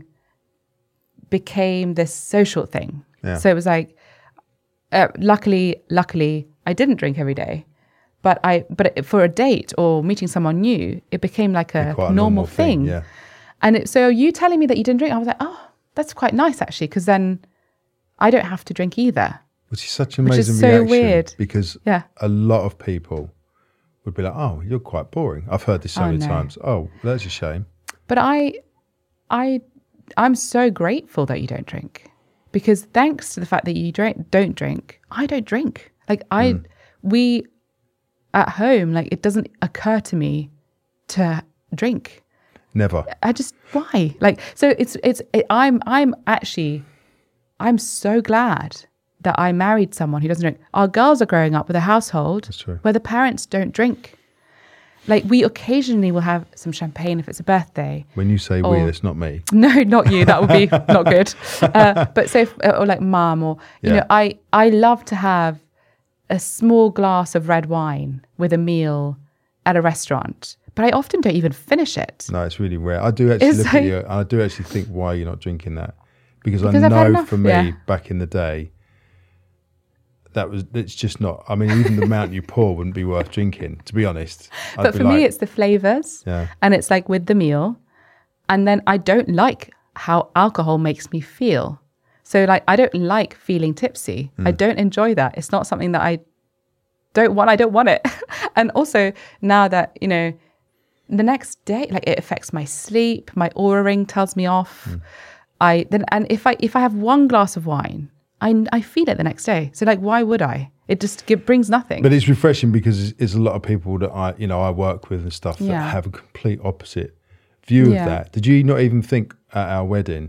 became this social thing. Yeah. So it was like, uh, luckily, luckily, I didn't drink every day. But I, but for a date or meeting someone new, it became like a, Quite a normal, normal thing, thing. yeah. And it, so you telling me that you didn't drink, I was like, oh, that's quite nice actually, because then I don't have to drink either. Which is such an Which amazing is so reaction. weird. Because Yeah. a lot of people would be like, oh, you're quite boring. I've heard this so Oh, many no. times. Oh, that's a shame. But I, I, I'm so grateful that you don't drink, because thanks to the fact that you drink, don't drink, I don't drink. Like I, Mm. we, at home, like it doesn't occur to me to drink. Never. I just, why? Like, so it's, it's, it, I'm, I'm actually, I'm so glad that I married someone who doesn't drink. Our girls are growing up with a household That's true. where the parents don't drink. Like we occasionally will have some champagne if it's a birthday. When you say we, Or- that's not me. No, not you. That would be not good. Uh, but say, if, or like mum, or you Yeah. know, I I love to have a small glass of red wine with a meal at a restaurant, but I often don't even finish it. No, it's really rare. I do actually It's look at like- you and I do actually think, why are you not drinking that? Because, Because I I've had know enough, for me, yeah. back in the day, that was, it's just not, I mean, even the amount you pour wouldn't be worth drinking, to be honest. I'd But be for like, me, it's the flavors, Yeah. and it's like with the meal, and then I don't like how alcohol makes me feel. So like I don't like feeling tipsy. I Mm. don't enjoy that. It's not something that I don't want. I don't want it. And also now that, you know, the next day, like it affects my sleep, my aura ring tells me off. Mm. I then, and if I if I have one glass of wine, I I feel it the next day. So like, why would I? It just it brings nothing. But it's refreshing because it's, it's a lot of people that I, you know, I work with and stuff that Yeah. have a complete opposite view Yeah. of that. Did you not even think at our wedding?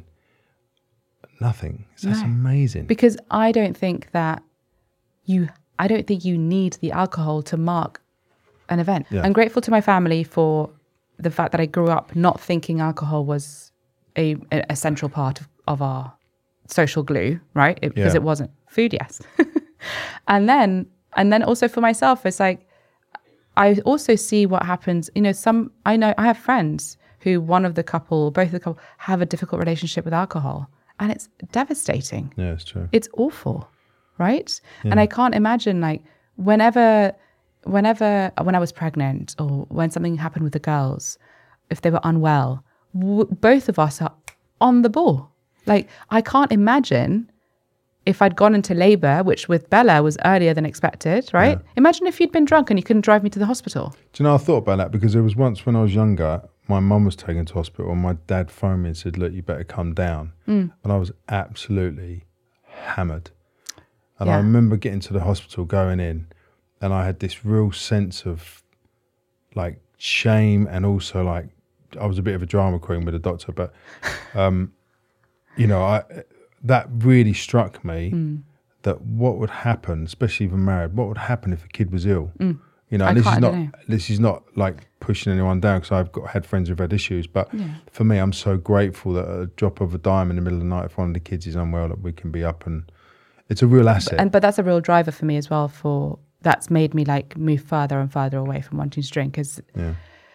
Nothing. That's No. amazing. Because I don't think that you, I don't think you need the alcohol to mark an event. Yeah. I'm grateful to my family for the fact that I grew up not thinking alcohol was a, a central part of, of our social glue, right? It, because Yeah. it wasn't. Food, yes. And then, and then also for myself, it's like, I also see what happens. You know, some, I know, I have friends who one of the couple, both of the couple have a difficult relationship with alcohol, and it's devastating. Yeah, it's true. It's awful, right? And I can't imagine, like, whenever, whenever, when I was pregnant or when something happened with the girls, if they were unwell, w- both of us are on the ball. Like, I can't imagine if I'd gone into labor, which with Bella was earlier than expected, right? Yeah. Imagine if you'd been drunk and you couldn't drive me to the hospital. Do you know, I thought about that because there was once when I was younger, my mum was taken to hospital and my dad phoned me and said, look, you better come down. Mm. And I was absolutely hammered. And I Yeah. remember getting to the hospital, going in, and I had this real sense of like shame, and also like I was a bit of a drama queen with the doctor, but um, you know, I that really struck me Mm. that what would happen, especially even married, what would happen if a kid was ill? Mm. You know, I and this is can't- I not don't know. this is not like pushing anyone down, because I've got had friends who've had issues, but Yeah. for me, I'm so grateful that at a drop of a dime in the middle of the night, if one of the kids is unwell, that we can be up, and it's a real asset. And but that's a real driver for me as well. For that's made me like move further and further away from wanting to drink. Because yeah,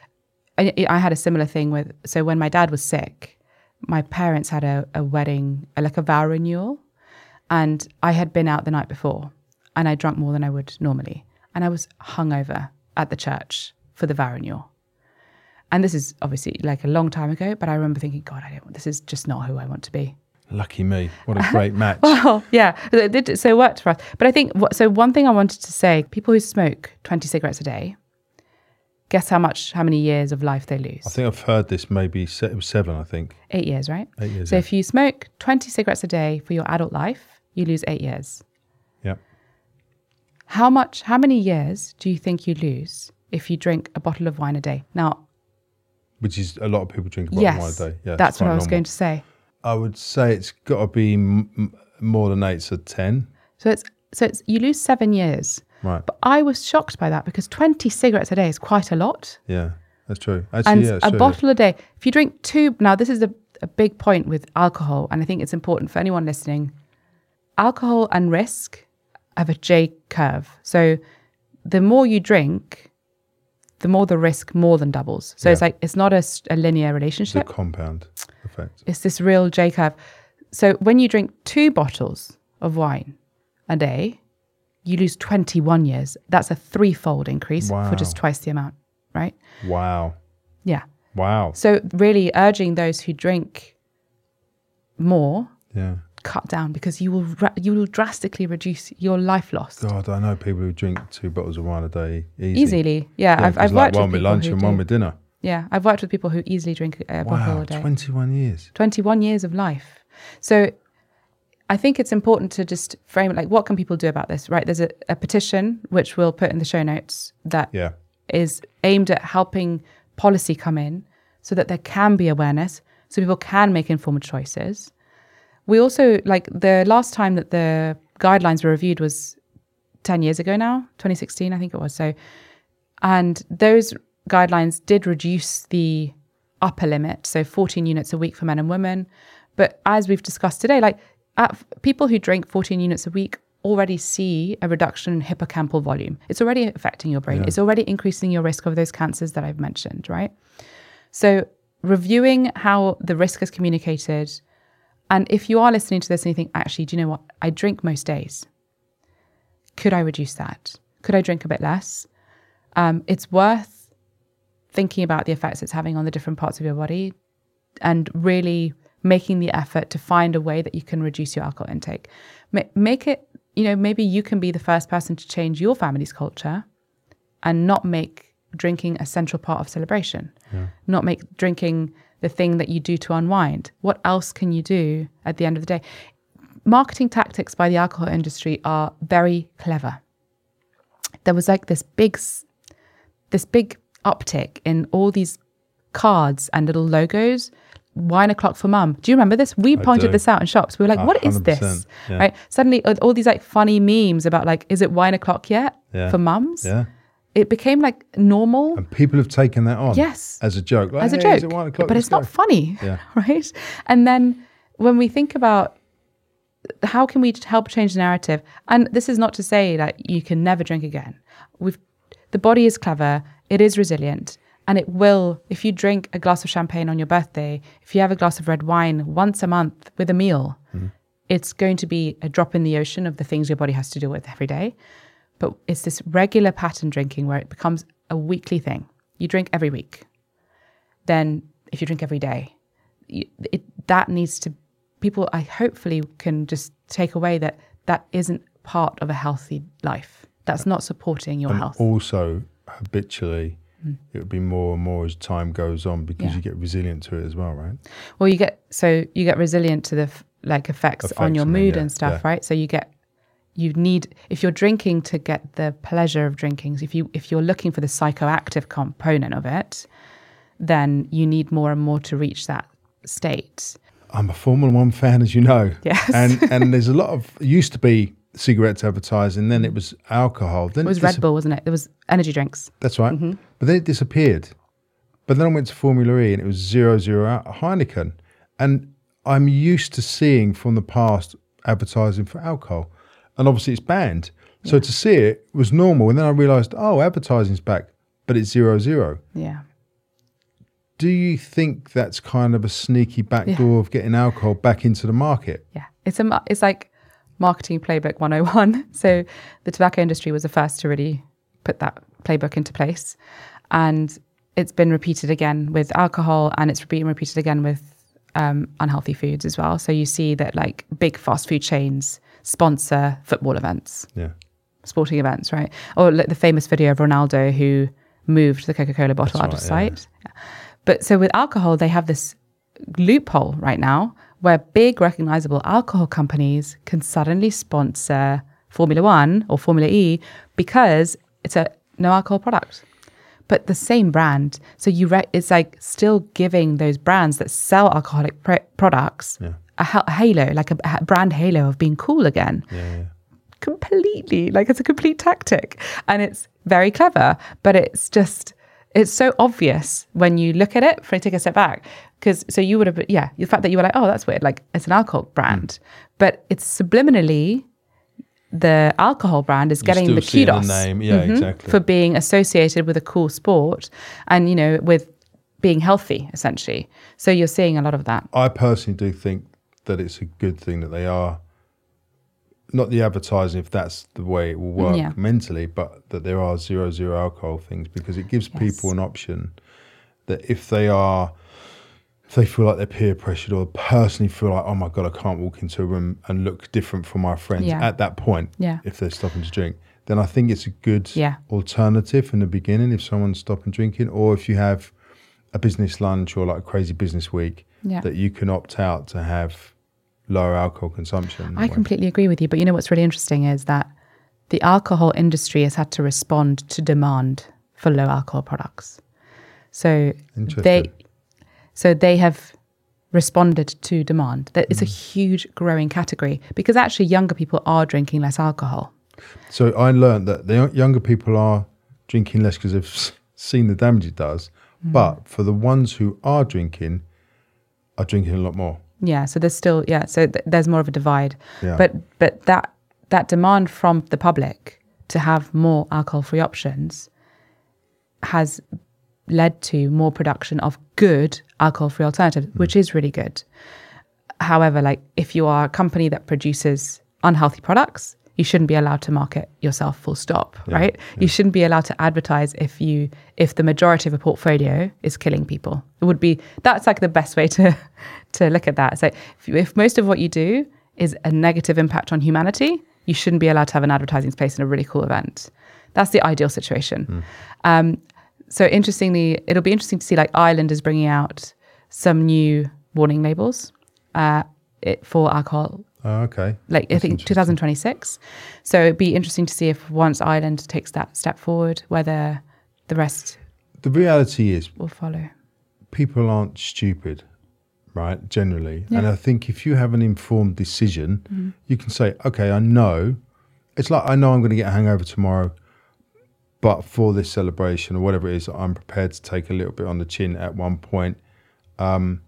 I, I had a similar thing with. So when my dad was sick, my parents had a, a wedding, like a vow renewal, and I had been out the night before, and I drank more than I would normally, and I was hungover at the church for the vow renewal. And this is obviously like a long time ago, but I remember thinking, God, I don't. This is just not who I want to be. lucky me. What a great match. Well, yeah, it did, so it worked for us. But I think, what- so one thing I wanted to say, people who smoke twenty cigarettes a day, guess how much, how many years of life they lose? I think I've heard this maybe, se- it was seven, I think. Eight years, right? Eight years, So yeah. if you smoke twenty cigarettes a day for your adult life, you lose eight years. Yeah. How much, how many years do you think you lose if you drink a bottle of wine a day? Now, Which is a lot of people drink a bottle yes, of wine a day. Yeah, that's it's what quite I was normal. going to say. I would say it's got to be m- m- more than eight, so ten. So it's, so it's, you lose seven years. Right. But I was shocked by that because twenty cigarettes a day is quite a lot. Yeah, that's true. Actually, And yeah, it's a true, yeah. bottle a day. If you drink two, now this is a, a big point with alcohol, and I think it's important for anyone listening. Alcohol and risk have a J curve. So the more you drink, the more the risk more than doubles. So Yeah. it's like, it's not a, s- a linear relationship. The compound effect. It's this real J curve. So when you drink two bottles of wine a day, you lose twenty-one years. That's a threefold increase Wow. for just twice the amount, right? Wow. Yeah. Wow. So really urging those who drink more, Yeah. cut down, because you will ra- you will drastically reduce your life loss. God, I know people who drink two bottles of wine a day easy. Easily. Yeah, Yeah, I've, 'cause I've like worked one with with people lunch who and one do. with dinner. Yeah, I've worked with people who easily drink a bottle Wow, a day. twenty-one years. twenty-one years of life. So I think it's important to just frame it like, what can people do about this, right? There's a, a petition, which we'll put in the show notes, that Yeah. is aimed at helping policy come in so that there can be awareness, so people can make informed choices. We also, like, the last time that the guidelines were reviewed was ten years ago now, twenty sixteen, I think it was. So, and those guidelines did reduce the upper limit, so fourteen units a week for men and women. But as we've discussed today, like, at, people who drink fourteen units a week already see a reduction in hippocampal volume. It's already affecting your brain. Yeah. It's already increasing your risk of those cancers that I've mentioned, right? So reviewing how the risk is communicated. And if you are listening to this and you think, actually, do you know what? I drink most days. Could I reduce that? Could I drink a bit less? Um, it's worth thinking about the effects it's having on the different parts of your body and really making the effort to find a way that you can reduce your alcohol intake. Ma- make it, you know, maybe you can be the first person to change your family's culture and not make drinking a central part of celebration, Yeah. not make drinking the thing that you do to unwind. What else can you do at the end of the day? Marketing tactics by the alcohol industry are very clever. There was like this big, s- this big uptick in all these cards and little logos. Wine o'clock for mum. Do you remember this? We I pointed do. this out in shops. We were like, A what is hundred this? percent, yeah. Right? Suddenly, all all these like funny memes about like, is it wine o'clock yet Yeah. for mums? Yeah. It became like normal. And people have taken that on. Yes. As a joke. Like, as a hey, joke, is it one o'clock? but Let's it's not go. funny, Yeah. right? And then when we think about how can we help change the narrative, and this is not to say that you can never drink again. We've the body is clever, it is resilient, and it will. If you drink a glass of champagne on your birthday, if you have a glass of red wine once a month with a meal, Mm. it's going to be a drop in the ocean of the things your body has to deal with every day. But it's this regular pattern drinking where it becomes a weekly thing. You drink every week. Then if you drink every day, you, it, that needs to, people I hopefully can just take away that that isn't part of a healthy life. That's not supporting your And health. also, habitually, it would be more and more as time goes on because Yeah. you get resilient to it as well, right? Well, you get, so you get resilient to the f- like effects, on Effects your on them, mood yeah, and stuff, yeah. right? So you get, you need, if you're drinking to get the pleasure of drinking, so if you, if you're looking for the psychoactive component of it, then you need more and more to reach that state. I'm a Formula One fan, as you know. Yes. And and there's a lot of, it used to be cigarettes advertising, then it was alcohol. Then It was dis- Red Bull, wasn't it? There was energy drinks. That's right. Mm-hmm. But then it disappeared. But then I went to Formula E and it was zero zero out Heineken. And I'm used to seeing from the past advertising for alcohol. And obviously it's banned. So to see it was normal. And then I realised, oh, advertising's back, but it's zero zero. Yeah. Do you think that's kind of a sneaky backdoor of getting alcohol back into the market? Yeah. It's a, ma- it's like marketing playbook one oh one. So the tobacco industry was the first to really put that playbook into place. And it's been repeated again with alcohol, and it's being repeated again with um, unhealthy foods as well. So you see that like big fast food chains sponsor football events, Yeah. sporting events, right? Or like the famous video of Ronaldo who moved the Coca-Cola bottle That's out of right, sight. Yeah. But so with alcohol, they have this loophole right now where big recognizable alcohol companies can suddenly sponsor Formula One or Formula E because it's a no alcohol product, but the same brand. So you re- it's like still giving those brands that sell alcoholic pr- products Yeah. a, ha- a halo, like a, a brand halo of being cool again. Yeah. yeah. Completely, like it's a complete tactic, and it's very clever, but it's just, it's so obvious when you look at it, if I take a step back, because so you would have, yeah, the fact that you were like, oh, that's weird, like it's an alcohol brand, but it's subliminally the alcohol brand is You getting still the see the kudos name. Yeah, exactly. for being associated with a cool sport and, you know, with being healthy, essentially. So you're seeing a lot of that. I personally do think that it's a good thing that they are, not the advertising, if that's the way it will work Yeah. mentally, but that there are zero, zero alcohol things, because it gives Yes. people an option that if they are, if they feel like they're peer pressured or personally feel like, oh my God, I can't walk into a room and look different from my friends Yeah. at that point, Yeah. if they're stopping to drink, then I think it's a good Yeah. alternative in the beginning if someone's stopping drinking, or if you have a business lunch or like a crazy business week, Yeah. that you can opt out to have lower alcohol consumption. I completely agree with you. But you know what's really interesting is that the alcohol industry has had to respond to demand for low alcohol products. So Interesting. they so they have responded to demand. That it's a huge growing category because actually younger people are drinking less alcohol. So I learned that the younger people are drinking less because they've s- seen the damage it does. Mm. But for the ones who are drinking, are drinking a lot more. Yeah, so there's still yeah, so th- there's more of a divide. Yeah. But but that that demand from the public to have more alcohol-free options has led to more production of good alcohol-free alternatives, Mm. which is really good. However, like if you are a company that produces unhealthy products, you shouldn't be allowed to market yourself full stop, Yeah, right? yeah. You shouldn't be allowed to advertise if you if the majority of a portfolio is killing people. It would be that's like the best way to to look at that. So if, you, if most of what you do is a negative impact on humanity, you shouldn't be allowed to have an advertising space in a really cool event. That's the ideal situation. Mm. Um, so interestingly, it'll be interesting to see like Ireland is bringing out some new warning labels uh, it, for alcohol. Oh, okay. Like I That's think interesting. twenty twenty-six. So it'd be interesting to see if once Ireland takes that step forward, whether the rest The reality is will follow. people aren't stupid, right, generally. Yeah. And I think if you have an informed decision, Mm-hmm. you can say, okay, I know. It's like, I know I'm going to get a hangover tomorrow, but for this celebration or whatever it is, I'm prepared to take a little bit on the chin at one point. Um,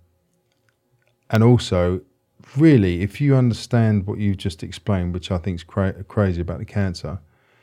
and also, really, if you understand what you've just explained, which I think is cra- crazy about the cancer,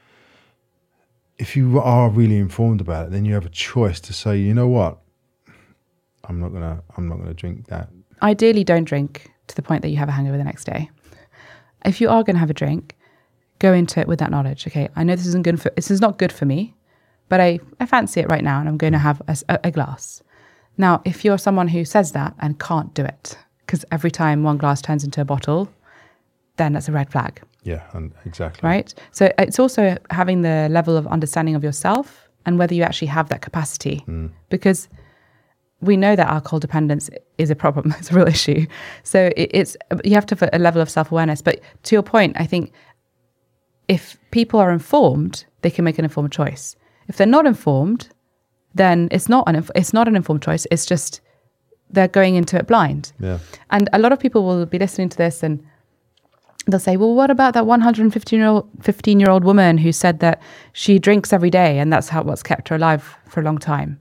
if you are really informed about it, then you have a choice to say, you know what, I'm not gonna, I'm not gonna drink that. Ideally, don't drink to the point that you have a hangover the next day. If you are going to have a drink, go into it with that knowledge. Okay, I know this isn't good for this is not good for me, but I, I fancy it right now, and I'm going to have a, a, a glass. Now, if you're someone who says that and can't do it, because every time one glass turns into a bottle, then that's a red flag, Yeah, and exactly. right? So it's also having the level of understanding of yourself and whether you actually have that capacity, Mm. because we know that alcohol dependence is a problem. It's a real issue. So it, it's you have to have a level of self-awareness. But to your point, I think if people are informed, they can make an informed choice. If they're not informed, then it's not an inf- it's not an informed choice. It's just they're going into it blind. Yeah. And a lot of people will be listening to this and they'll say, well, what about that one hundred fifteen-year-old fifteen-year-old woman who said that she drinks every day and that's how what's kept her alive for a long time?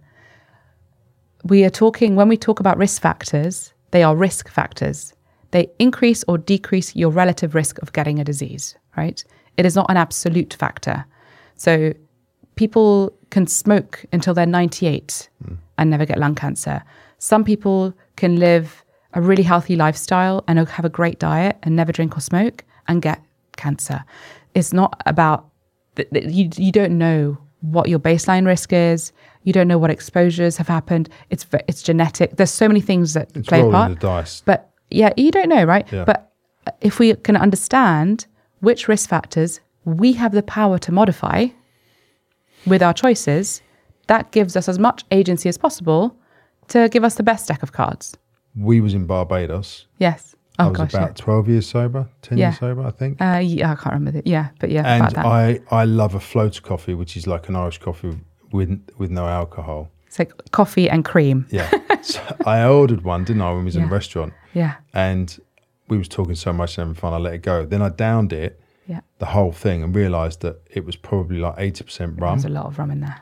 We are talking, when we talk about risk factors, they are risk factors. They increase or decrease your relative risk of getting a disease, right? It is not an absolute factor. So people can smoke until they're ninety-eight mm. and never get lung cancer. Some people can live a really healthy lifestyle and have a great diet and never drink or smoke and get cancer. It's not about, you, you don't know what your baseline risk is. You don't know what exposures have happened. It's it's genetic. There's so many things that It's play a rolling part. the dice. But yeah, you don't know, right? Yeah. But if we can understand which risk factors we have the power to modify with our choices, that gives us as much agency as possible to give us the best deck of cards. We was in Barbados. Yes. Oh, I was gosh, about twelve years sober, ten Yeah. years sober, I think. yeah. Uh, yeah, I can't remember. The, yeah, but yeah, And about that. I, I love a floater coffee, which is like an Irish coffee with with no alcohol. It's like coffee and cream. Yeah. So I ordered one, didn't I, when we was in Yeah. a restaurant. Yeah. And we was talking so much and having fun, I let it go. Then I downed it, Yeah. the whole thing, and realised that it was probably like eighty percent rum. There's a lot of rum in there.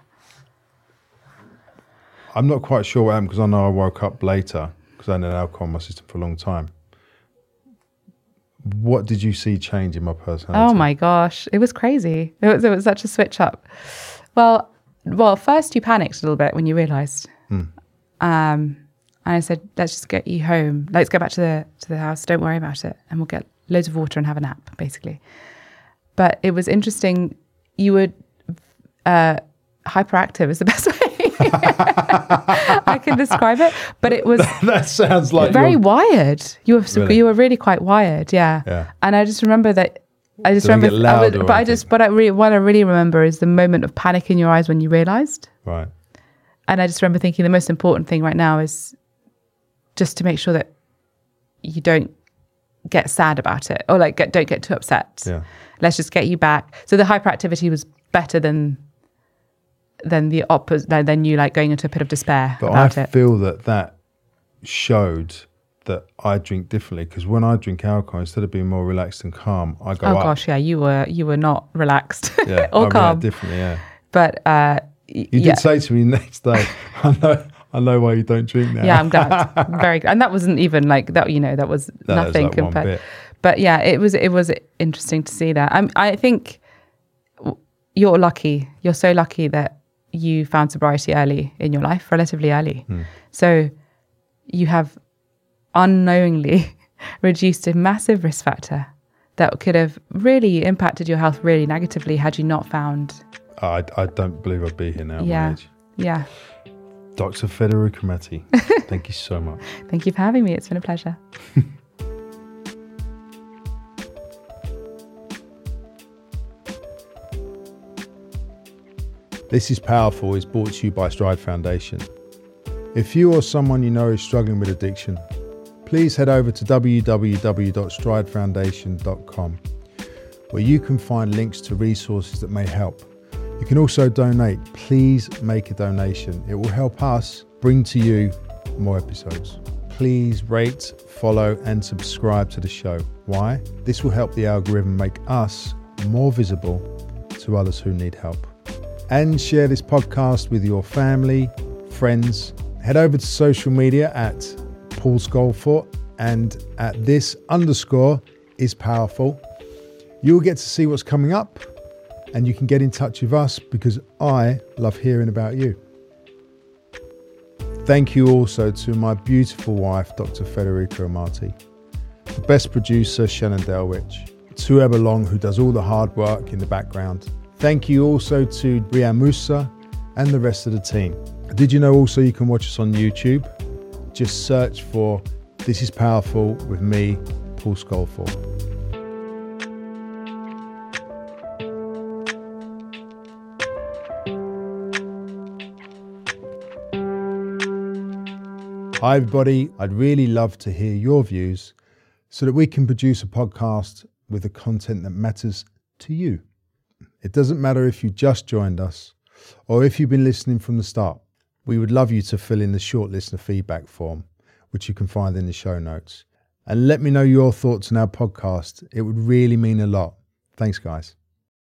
I'm not quite sure what happened because I know I woke up later because I had an alcohol in my system for a long time. what did you see change in my personality? Oh my gosh, it was crazy. It was, it was such a switch up. Well, well, first you panicked a little bit when you realised. Mm. Um, and I said, let's just get you home. Let's go back to the to the house. Don't worry about it. And we'll get loads of water and have a nap, basically. But it was interesting. You were uh, hyperactive is the best way I can describe it. But it was that sounds like very you're... wired. You were Really? you were really quite wired, yeah. Yeah. And I just remember that. I just Did it remember, get loud I would, or but I anything? just, but I really, what I really remember is the moment of panic in your eyes when you realised. Right. And I just remember thinking the most important thing right now is just to make sure that you don't get sad about it or like get, don't get too upset. Yeah. Let's just get you back. So the hyperactivity was better than than the opposite, than, than you like going into a pit of despair But about I it. feel that that showed that I drink differently, because when I drink alcohol, instead of being more relaxed and calm, I go Oh up. gosh, yeah, you were you were not relaxed Yeah, or I calm. react differently. Yeah. But uh, y- You yeah. did say to me next day, I know, I know why you don't drink now. Yeah, I'm glad. Very good. And that wasn't even like that, you know, that was No, that was nothing like one compared. bit. But yeah, it was it was interesting to see that. I'm, I think w- you're lucky. You're so lucky that you found sobriety early in your life, relatively early. Hmm. So you have unknowingly reduced a massive risk factor that could have really impacted your health really negatively had you not found. I, I don't believe I'd be here now at my Yeah. age. Yeah. Doctor Federica Matti, thank you so much. Thank you for having me. It's been a pleasure. This is Powerful is brought to you by Stride Foundation. If you or someone you know is struggling with addiction, please head over to w w w dot stride foundation dot com, where you can find links to resources that may help. You can also donate. Please make a donation. It will help us bring to you more episodes. Please rate, follow and subscribe to the show. Why? This will help the algorithm make us more visible to others who need help. And share this podcast with your family, friends. Head over to social media at Paul Scolfort and at this underscore is powerful. You'll get to see what's coming up and you can get in touch with us because I love hearing about you. Thank you also to my beautiful wife, Doctor Federica Amati, the best producer, Shannon Delwich, to Ebba Long, who does all the hard work in the background. Thank you also to Ria Musa and the rest of the team. Did you know also you can watch us on YouTube? Just search for This is Powerful with me, Paul Scolfort. Hi everybody, I'd really love to hear your views so that we can produce a podcast with the content that matters to you. It doesn't matter if you just joined us or if you've been listening from the start. We would love you to fill in the short listener feedback form, which you can find in the show notes. And let me know your thoughts on our podcast. It would really mean a lot. Thanks, guys.